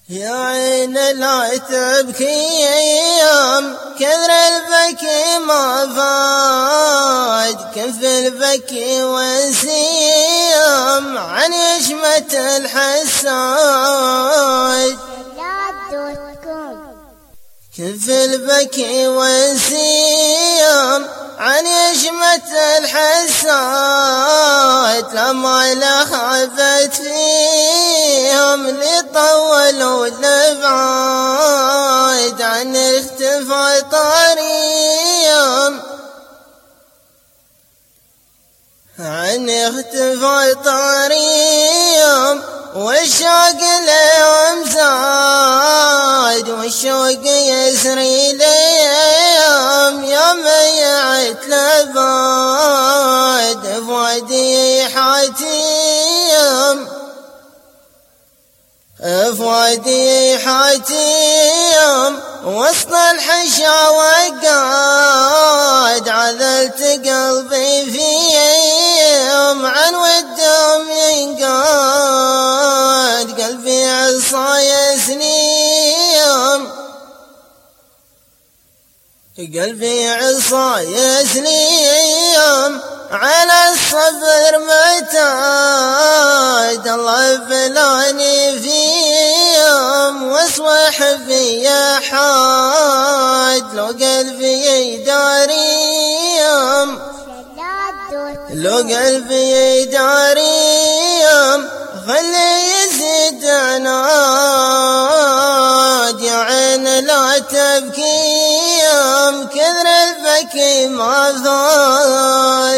يا عين لا تبكي يوم كثر البكي ما فات، كف البكي وسيم عن يشمة الحساد. كف البكي وسيم عن يشمة الحساد، لما لخفت فيهم لطولوا لبعاد عن اختفى طريم، عن اختفى طريم والشوق لهم زاد، والشوق يسري ليهم يوم يعت لباد فؤادي حاتم، فؤادي حاتم وسط الحشا وقاد، عذلت قلبي فيهم عن ودهم ينقاد، قلبي عصاي سليم، قلبي عصاي سليم على الصبر معتاد، الله بلاني فيهم واصوح بي حاد، لو قلبي يداريهم، لو قلبي يداريهم خلي يزيد عناد. يا عين لا تبكي يوم كثر البكي ما فات.